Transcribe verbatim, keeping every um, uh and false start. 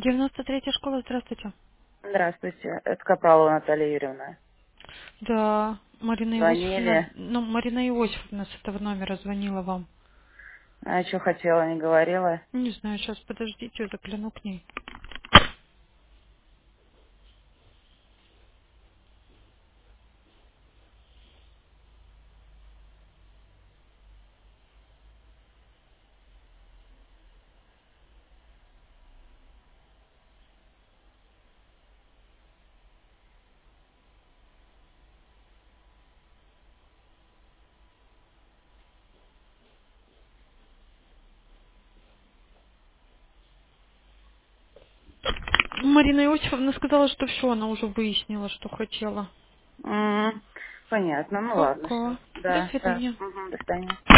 девяносто третья школа, здравствуйте. Здравствуйте, это Капралова Наталья Юрьевна. Да, Марина Иосифовна, Звонили. ну, Марина Иосифовна с этого номера звонила вам. А что хотела, не говорила? Не знаю, сейчас подождите, загляну к ней. Марина Иосифовна сказала, что все, она уже выяснила, что хотела. М, Понятно, ну ладно, Пока. все. До Да, да. свидания. Мгм, до свидания.